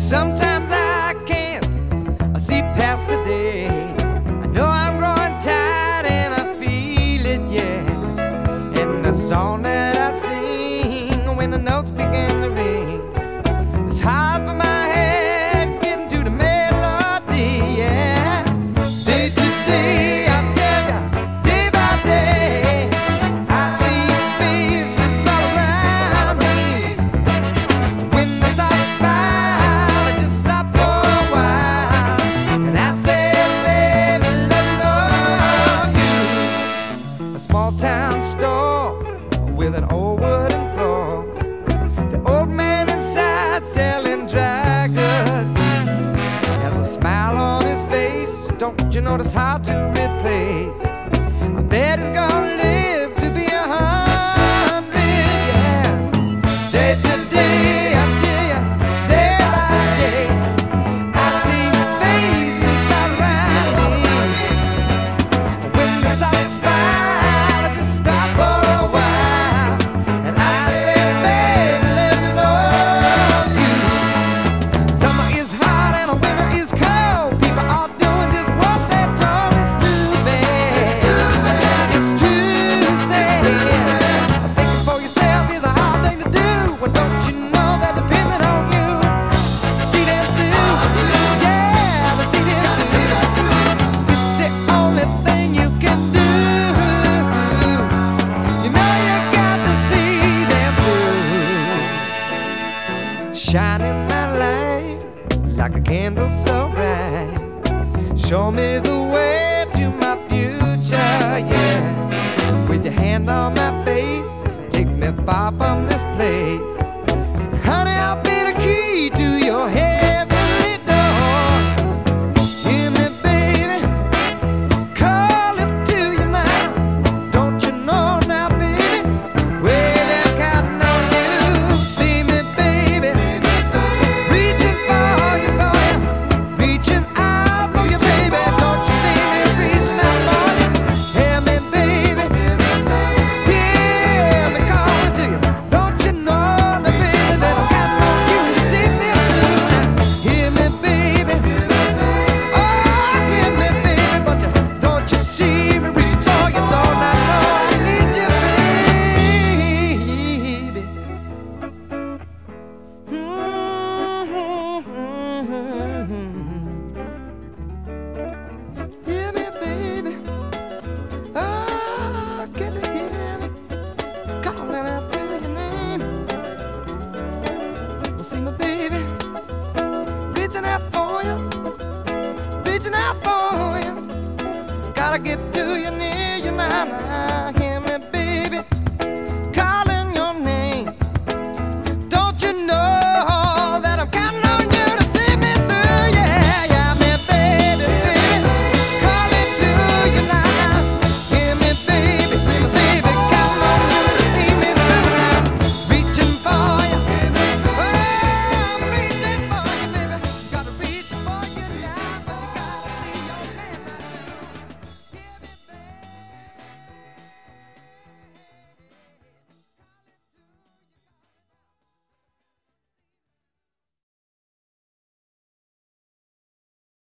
Sometimes I can't see past today. I know I'm growing tired and I feel it, yeah. And the song that I sing when the notes begin to ring, it's hard for my head getting to the melody, yeah. Day to day, I tell ya, day by day, I see faces all around me. When they start to smile, I just stop for a while, and I say, baby, let me know you. A small town store with an old wooden floor, the old man inside selling dry goods has a smile on his face. Don't you notice how to replace? I bet he's gonna live to be 100, yeah. Day to day, I tell ya, day by day, I see faces all around me. When they start to smile, I just stop for a while, and I say, baby, let me know you. Summer is hot and winter is cold. People are doing just what they're told. It's too bad. It's too sad. Thinking for yourself is a hard thing to do. Well, don't you know that depending on you, see them through. Yeah, see them through. It's the only thing you can do. You know you got to see them through. Shining my light like a candle so bright. Show me the way to my future, yeah. With your hand on my face, take me far from the